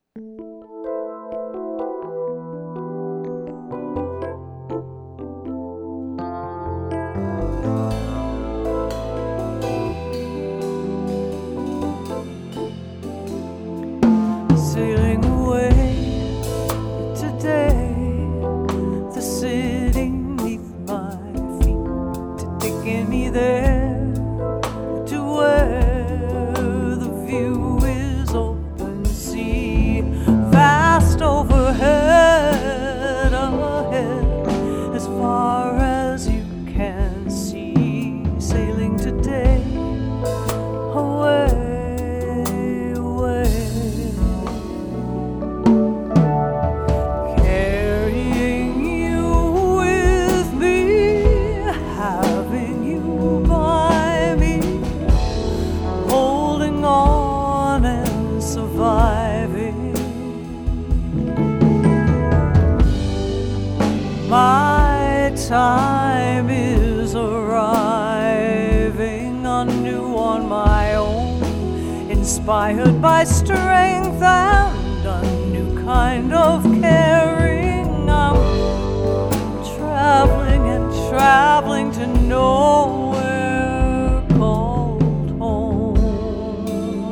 Sailing away today, the city neath my feet, taking me there to where the view is open sea, vast overhead, ahead, as far as you can see. Sailing today away. My time is arriving anew on my own, inspired by strength and a new kind of caring. I'm traveling and traveling to nowhere called home.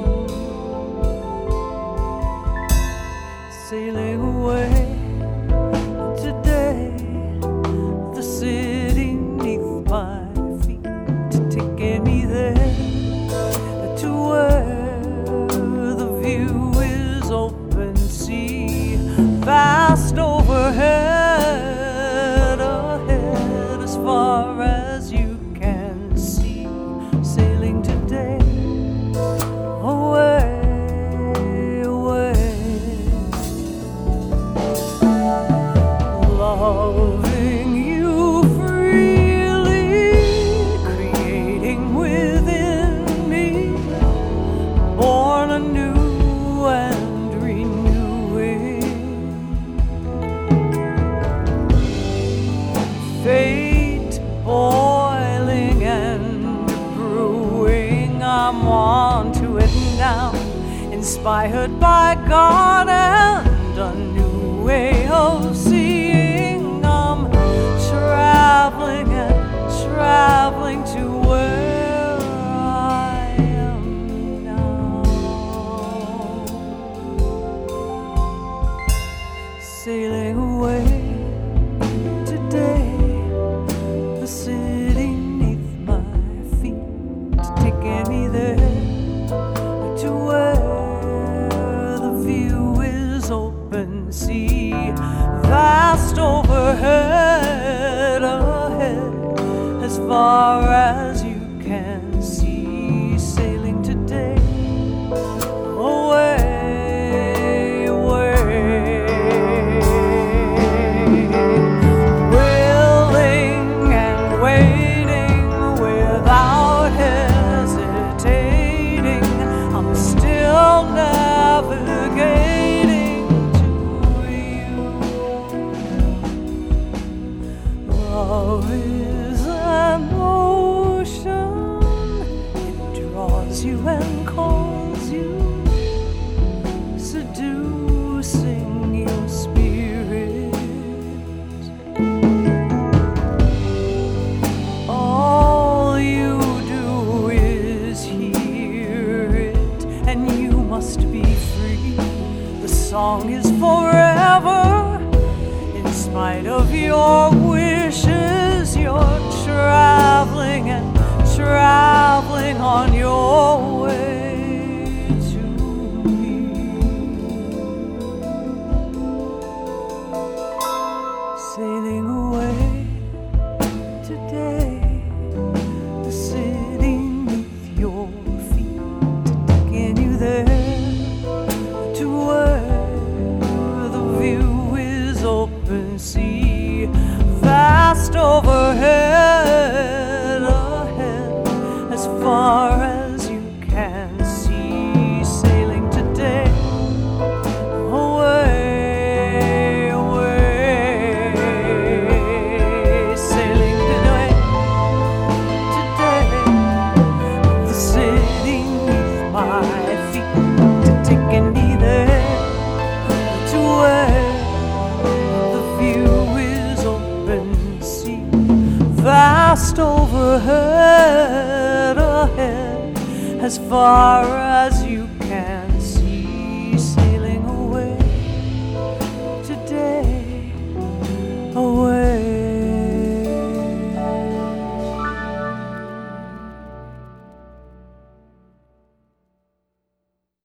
Sailing away today, the city neath my feet, taking me there to where the view is open sea, vast overhead, ahead, as far as you can see. Sailing today away. Loving you freely, creating within me, born anew and renewing. Fate boiling and brewing, I'm on to it now, inspired by God and a new way of seeing. I'm traveling and traveling to where I am now. Sailing away today, the city neath my feet, taking me there to where the view is open sea, vast overhead, ahead, as far as you can see. Sailing today away, away. Willing and waiting without hesitating, I'm still navigating to you. Love is an ocean, it draws you and calls you, seducing your spirit. All you do is hear it, and you must be free. The song is forever, in spite of your wishes. You're traveling and traveling on your way to me. Sailing away today, the city neath your feet, taking you there to where the view is open sea, vast overhead, ahead, as far as you can vast overhead, ahead, as far as you